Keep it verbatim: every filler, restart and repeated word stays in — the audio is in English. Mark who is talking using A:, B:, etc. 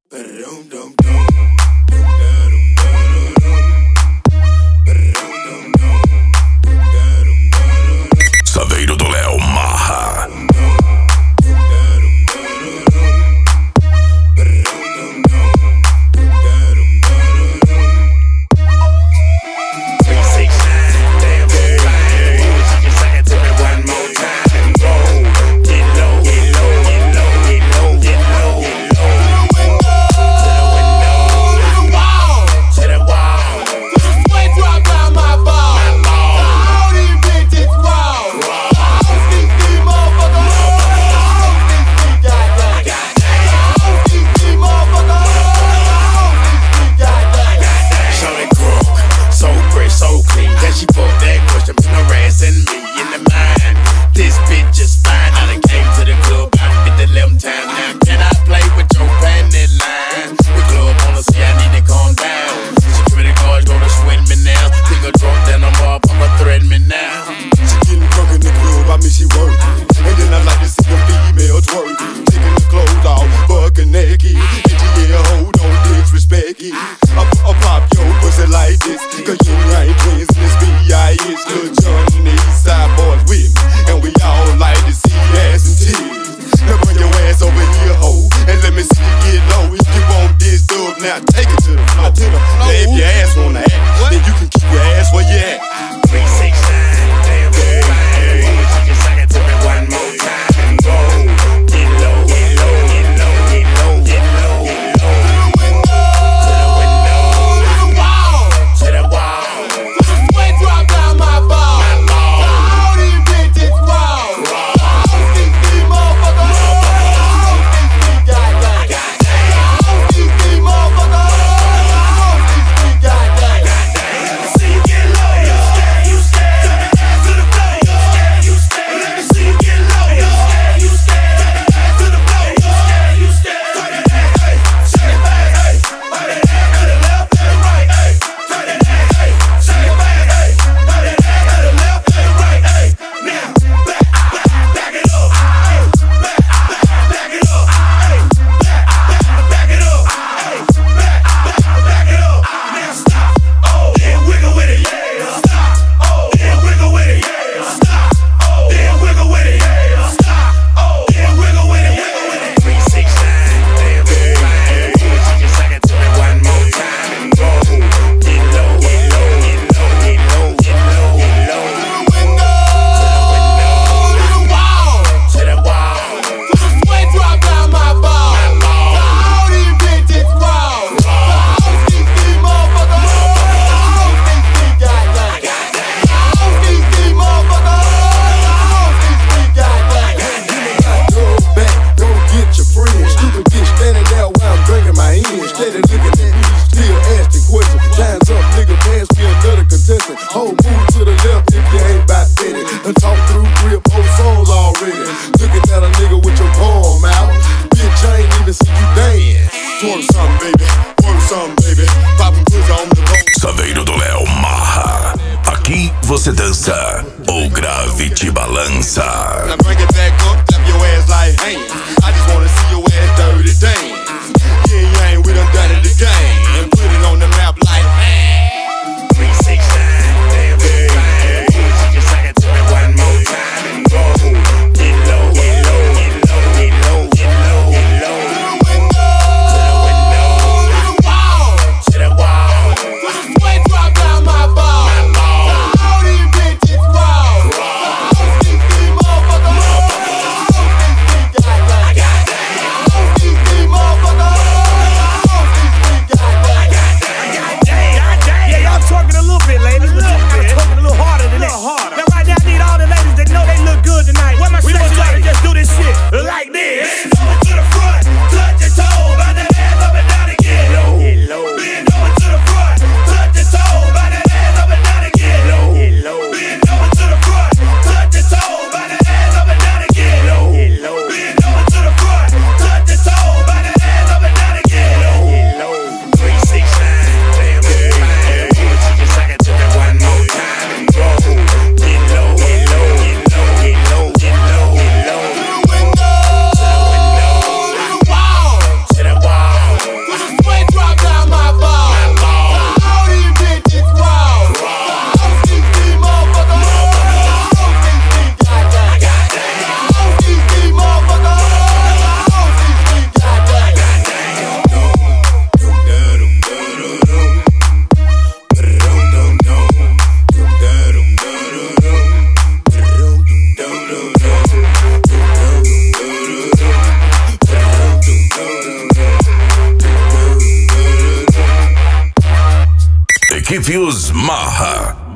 A: Saveiro do Léo Marra. Saveiro do Léo Marra. Aqui você dança, o grave te balança. Now bring it back up, clap your ass like hands. I just wanna see your ass dirty dance. Yeah, yeah, we done done it again. And put it on the map like man. three six nine, damn good fine. She just like it to me one more time and go. Get low, get low, get low, get low, get low, get low. To the window, to the wall, to the wall. To the sweat drop down my ball. My ball. All these bitches raw. All these motherfuckers, all these bitches got Equipe Os Marra.